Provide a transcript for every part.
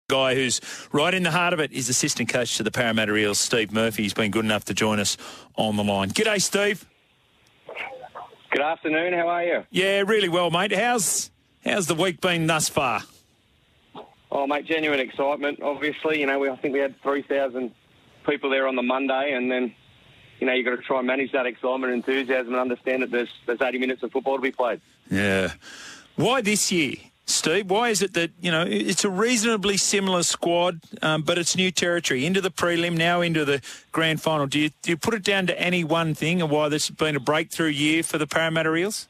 Guy who's right in the heart of it is assistant coach to the Parramatta Eels, Steve Murphy. He's been good enough to join us on the line. G'day, Steve. Good afternoon. How are you? Yeah, really well, mate. How's the week been thus far? Oh, mate, genuine excitement. Obviously, I think we had 3,000 people there on the Monday, and then, you've got to try and manage that excitement and enthusiasm and understand that there's 80 minutes of football to be played. Yeah. Why this year, Steve? Why is it that, it's a reasonably similar squad, but it's new territory, into the prelim, now into the grand final? Do you put it down to any one thing and why this has been a breakthrough year for the Parramatta Eels?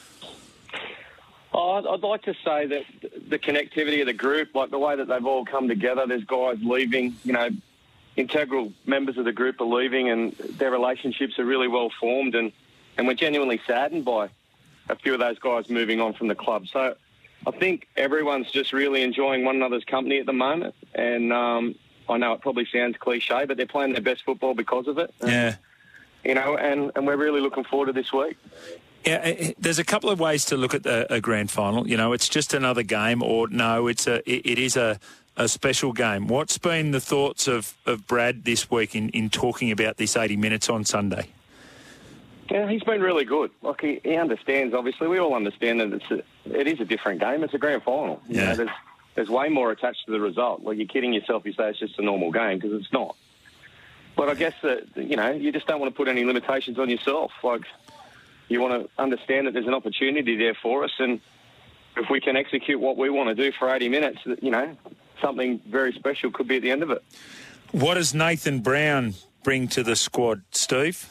I'd like to say that the connectivity of the group, like the way that they've all come together, there's guys leaving, integral members of the group are leaving and their relationships are really well formed, and we're genuinely saddened by a few of those guys moving on from the club. So I think everyone's just really enjoying one another's company at the moment, and I know it probably sounds cliche, but they're playing their best football because of it. Yeah. And we're really looking forward to this week. Yeah, there's a couple of ways to look at a grand final. It's just another game, or no, it is a special game. What's been the thoughts of Brad this week in talking about this 80 minutes on Sunday? Yeah, he's been really good. Like he understands. Obviously, we all understand that it is a different game. It's a grand final. Yeah. There's way more attached to the result. Like, you're kidding yourself. You say it's just a normal game, because it's not. But I guess that you just don't want to put any limitations on yourself. Like, you want to understand that there's an opportunity there for us, and if we can execute what we want to do for 80 minutes, something very special could be at the end of it. What does Nathan Brown bring to the squad, Steve?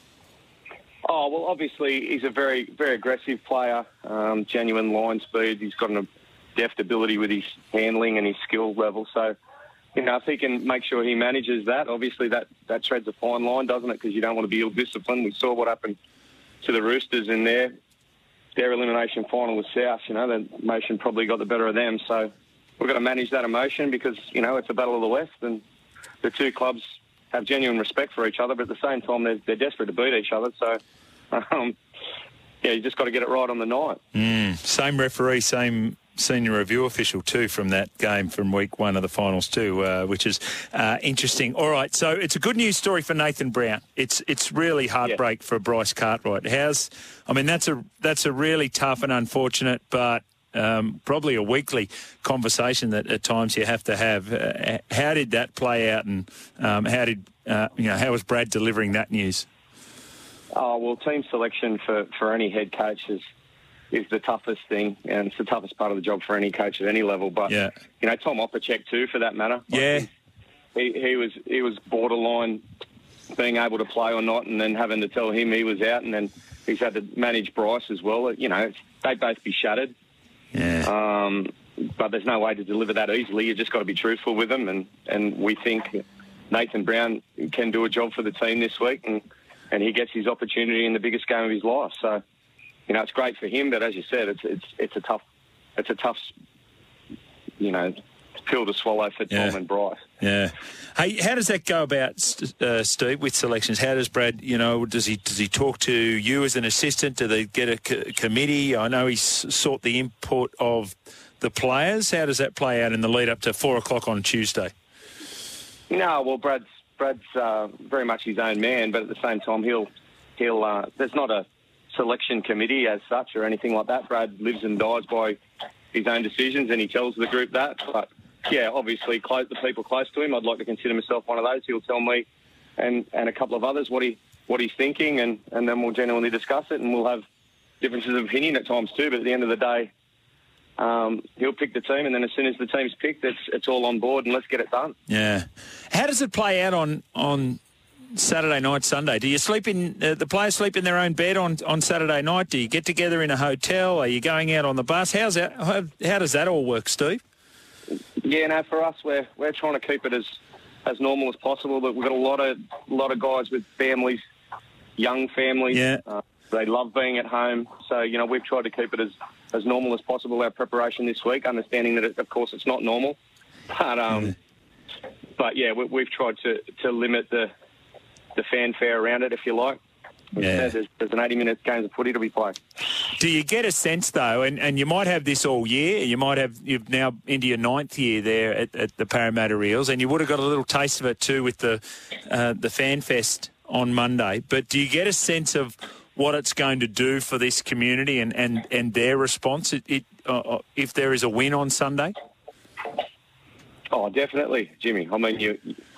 Oh, well, obviously he's a very, very aggressive player, genuine line speed. He's got a deft ability with his handling and his skill level. So, if he can make sure he manages that, obviously that treads a fine line, doesn't it? Because you don't want to be ill-disciplined. We saw what happened to the Roosters in their elimination final with South. The emotion probably got the better of them. So we've got to manage that emotion, because, it's a battle of the West, and the two clubs have genuine respect for each other, but at the same time, they're desperate to beat each other. So, you just got to get it right on the night. Same referee, same senior review official too from that game from week one of the finals too, which is interesting. All right, so it's a good news story for Nathan Brown. It's really heartbreak for Bryce Cartwright. That's a really tough and unfortunate, but probably a weekly conversation that at times you have to have. How did that play out, and how was Brad delivering that news? Oh, well, team selection for any head coach is the toughest thing, and it's the toughest part of the job for any coach at any level. But Tom Opacek too, for that matter. Yeah, he was borderline being able to play or not, and then having to tell him he was out, and then he's had to manage Bryce as well. They'd both be shattered. Yeah. But there's no way to deliver that easily. You just got to be truthful with them, and we think Nathan Brown can do a job for the team this week, and he gets his opportunity in the biggest game of his life. So, it's great for him, but as you said, it's a tough pill to swallow for Tom and Bryce. Yeah. Hey, how does that go about, Steve, with selections? How does Brad, does he talk to you as an assistant? Do they get a committee? I know he's sought the input of the players. How does that play out in the lead up to 4:00 on Tuesday? No, well, Brad's very much his own man, but at the same time, he'll there's not a selection committee as such or anything like that. Brad lives and dies by his own decisions, and he tells the group that. But yeah, obviously, the people close to him, I'd like to consider myself one of those. He'll tell me and a couple of others what he's thinking, and then we'll genuinely discuss it, and we'll have differences of opinion at times too. But at the end of the day, he'll pick the team, and then as soon as the team's picked, it's all on board, and let's get it done. Yeah. How does it play out on Saturday night, Sunday? Do you sleep in the players sleep in their own bed on Saturday night? Do you get together in a hotel? Are you going out on the bus? How does that all work, Steve? Yeah, no, for us, we're trying to keep it as normal as possible. But we've got a lot of guys with families, young families. Yeah. They love being at home. So, we've tried to keep it as normal as possible, our preparation this week, understanding that, of course, it's not normal. But we've tried to limit the fanfare around it, if you like. Yeah. There's an 80-minute game of footy to be played. Do you get a sense, though, and you might have this all year, you've now into your 9th year there at the Parramatta Eels, and you would have got a little taste of it too with the Fan Fest on Monday, but do you get a sense of what it's going to do for this community and their response if there is a win on Sunday? Oh, definitely, Jimmy. I mean,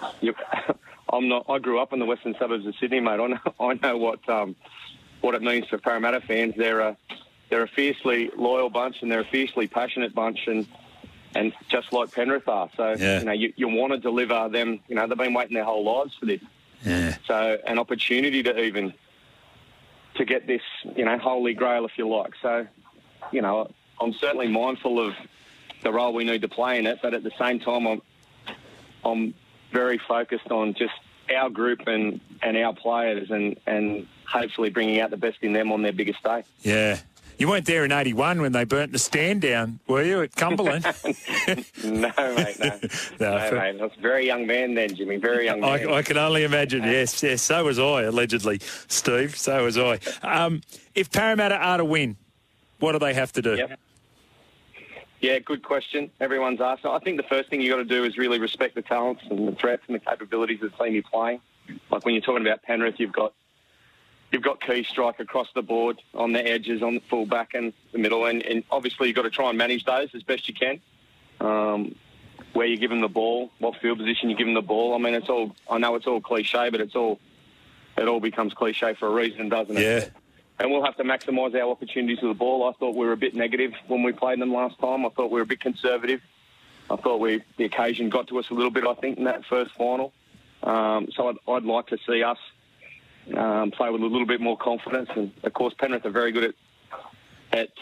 I grew up in the western suburbs of Sydney, mate. I know what it means for Parramatta fans. They're a fiercely loyal bunch and they're a fiercely passionate bunch, and just like Penrith are. So you want to deliver them. You know, they've been waiting their whole lives for this. Yeah. So an opportunity to get this, holy grail, if you like. So, I'm certainly mindful of the role we need to play in it, but at the same time, I'm very focused on just our group and our players and hopefully bringing out the best in them on their biggest day. Yeah. You weren't there in 81 when they burnt the stand down, were you, at Cumberland? No, mate, no. No, mate. I was a very young man then, Jimmy, very young man. I can only imagine, yes. So was I, allegedly, Steve. So was I. If Parramatta are to win, what do they have to do? Yep. Yeah, good question. Everyone's asked. I think the first thing you've got to do is really respect the talents and the threats and the capabilities of the team you're playing. Like when you're talking about Penrith, you've got key strike across the board on the edges, on the full-back and the middle, and obviously you've got to try and manage those as best you can. Where you give them the ball, what field position you give them the ball. I mean, I know it's all cliche, but it all becomes cliche for a reason, doesn't it? Yeah. And we'll have to maximise our opportunities with the ball. I thought we were a bit negative when we played them last time. I thought we were a bit conservative. I thought the occasion got to us a little bit, I think, in that first final. So I'd like to see us play with a little bit more confidence. And, of course, Penrith are very good at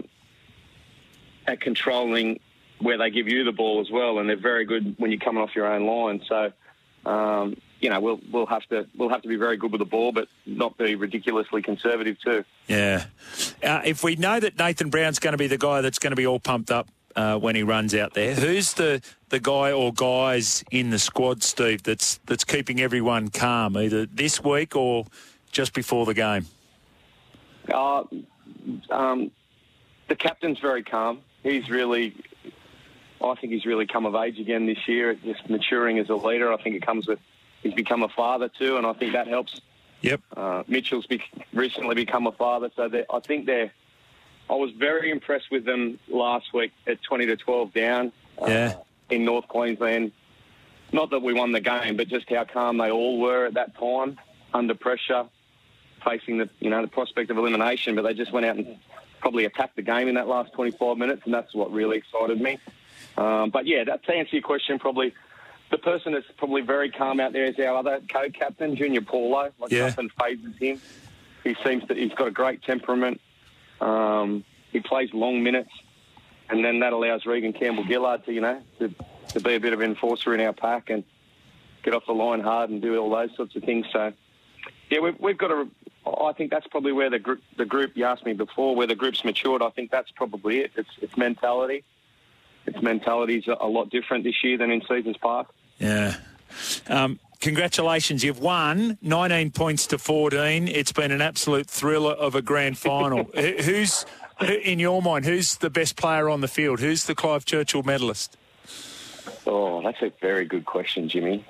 controlling where they give you the ball as well, and they're very good when you're coming off your own line. So, we'll have to be very good with the ball, but not be ridiculously conservative too. Yeah. If we know that Nathan Brown's going to be the guy that's going to be all pumped up when he runs out there, who's the guy or guys in the squad, Steve, that's keeping everyone calm, either this week or just before the game? The captain's very calm. I think he's really come of age again this year, just maturing as a leader. I think it comes with he's become a father too, and I think that helps. Yep. Mitchell's recently become a father, so I think I was very impressed with them last week at 20-12 down in North Queensland. Not that we won the game, but just how calm they all were at that time, under pressure, facing the prospect of elimination. But they just went out and probably attacked the game in that last 25 minutes, and that's what really excited me. But yeah, to answer your question, probably the person that's probably very calm out there is our other co-captain, Junior Paulo. Nothing phases him. He's got a great temperament. He plays long minutes, and then that allows Regan Campbell-Gillard to be a bit of an enforcer in our pack and get off the line hard and do all those sorts of things. So yeah, we've got to. I think that's probably where the group. You asked me before where the group's matured. I think that's probably it. It's mentality. Its mentality's a lot different this year than in seasons past. Yeah. Congratulations. You've won 19 points to 14. It's been an absolute thriller of a grand final. Who's, in your mind, who's the best player on the field? Who's the Clive Churchill medalist? Oh, that's a very good question, Jimmy.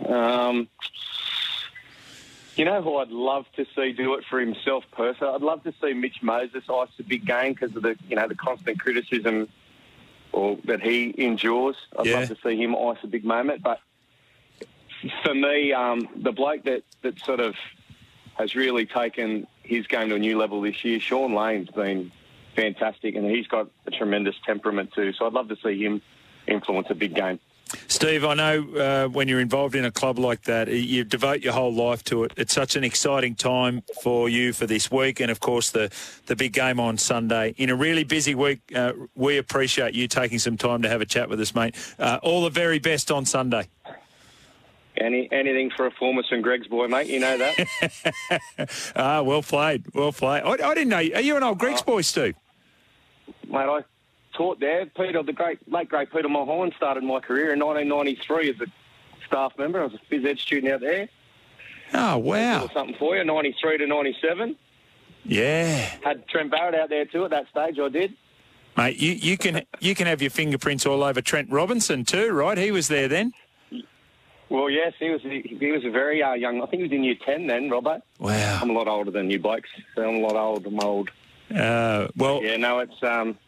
You know who I'd love to see do it for himself personally? I'd love to see Mitch Moses ice a big game because of the constant criticism that he endures. I'd love to see him ice a big moment. But for me, the bloke that sort of has really taken his game to a new level this year, Sean Lane's been fantastic, and he's got a tremendous temperament too. So I'd love to see him influence a big game. Steve, I know when you're involved in a club like that, you devote your whole life to it. It's such an exciting time for you for this week and, of course, the big game on Sunday. In a really busy week, we appreciate you taking some time to have a chat with us, mate. All the very best on Sunday. Anything for a former St Greg's boy, mate. You know that. Well played. Well played. I didn't know. Are you an old Greg's boy, Steve? Mate, I taught there. Peter, late great Peter Mulholland started my career in 1993 as a staff member. I was a phys ed student out there. Oh, wow. Something for you, 93 to 97. Yeah. Had Trent Barrett out there too at that stage, I did. Mate, you can have your fingerprints all over Trent Robinson too, right? He was there then. Well, yes, he was a very young. I think he was in year 10 then, Robert. Wow. I'm a lot older than you blokes. So I'm a lot old. I'm old. Well, yeah, no, it's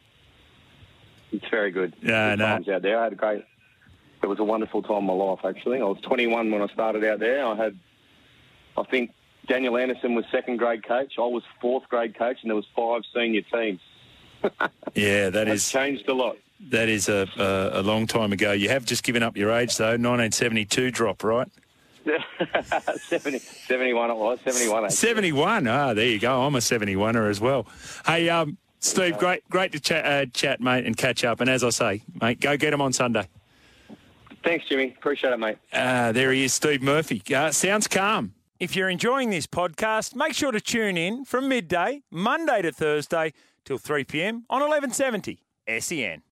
very good. Yeah, no. Times out there. It was a wonderful time in my life, actually. I was 21 when I started out there. I think Daniel Anderson was second grade coach. I was fourth grade coach, and there was 5 senior teams. Yeah, It's changed a lot. That is a long time ago. You have just given up your age, though. 1972 drop, right? 71 it was. 71. 71. Ah, there you go. I'm a 71er as well. Hey, Steve, great to chat, mate, and catch up. And as I say, mate, go get him on Sunday. Thanks, Jimmy. Appreciate it, mate. There he is, Steve Murphy. Sounds calm. If you're enjoying this podcast, make sure to tune in from midday, Monday to Thursday, till 3 p.m. on 1170 SEN.